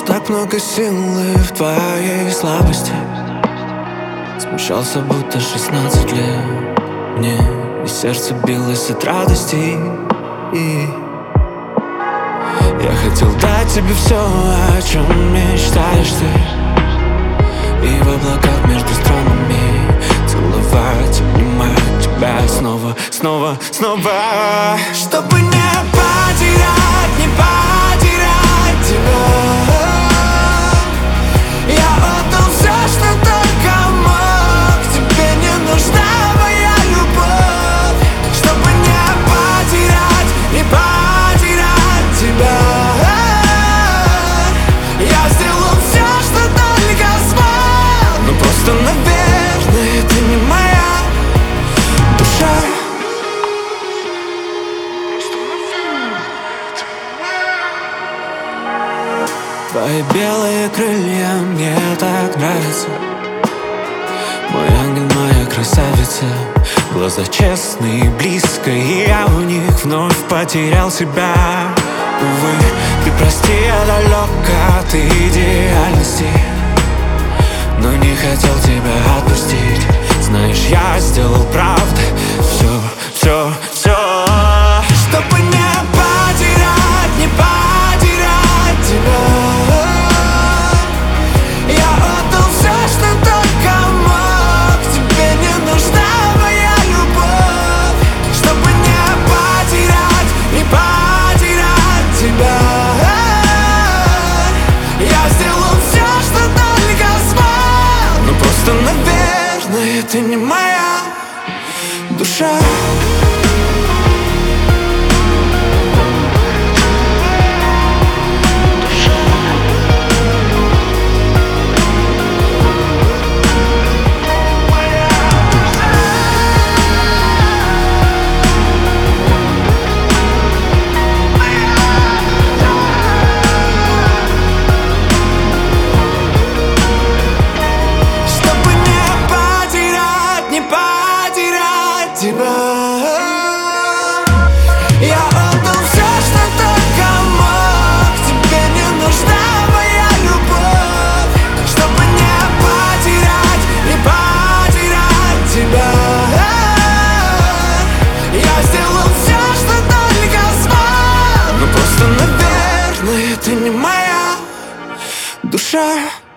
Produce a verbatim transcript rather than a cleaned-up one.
так много силы в твоей слабости. Смущался, будто шестнадцать лет. Мне и сердце билось от радости. И я хотел дать тебе все, о чем мечтаешь ты. И в облаках между странами целовать, обнимать тебя снова, снова, снова. Чтобы не потерять, не потерять тебя. Я отдал все, что только мог. Тебе не нужна моя любовь. Чтобы не потерять, не потерять тебя. Я сделал все, что только смог. Но просто, наверное, ты не моя душа. Твои белые крылья мне так нравятся. Мой ангел, моя красавица. Глаза честные, близко, и я в них вновь потерял себя. Увы, ты прости, я далек от идеальности, но не хотел тебя отпустить. Знаешь, я сделал правда все, все, все. Чтобы не потерять, не потерять тебя. Наверное, ты не моя душа. Я отдал все, что только мог. Тебе не нужна моя любовь. Чтобы не потерять, не потерять тебя. Я сделал все, что только смог. Но просто, наверное, ты не моя душа.